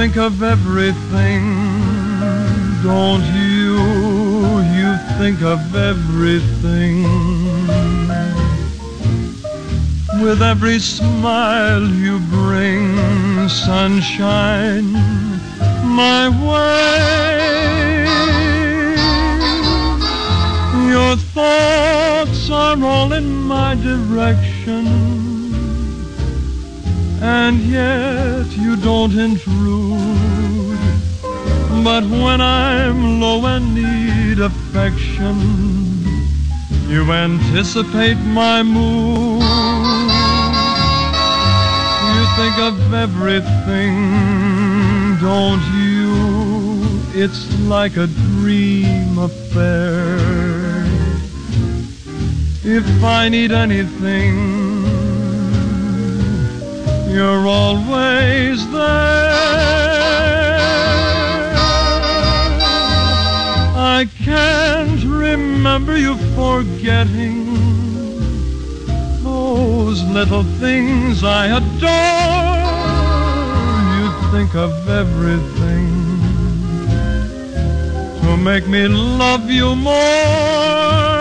think of everything, don't you? You think of everything. With every smile you bring sunshine my way. Your thoughts are all in my direction, and yet you don't intrude. But when I'm low and need affection, you anticipate my mood. You think of everything, don't you? It's like a dream affair. If I need anything, you're always there. I can't remember you forgetting those little things I adore. You think of everything to make me love you more.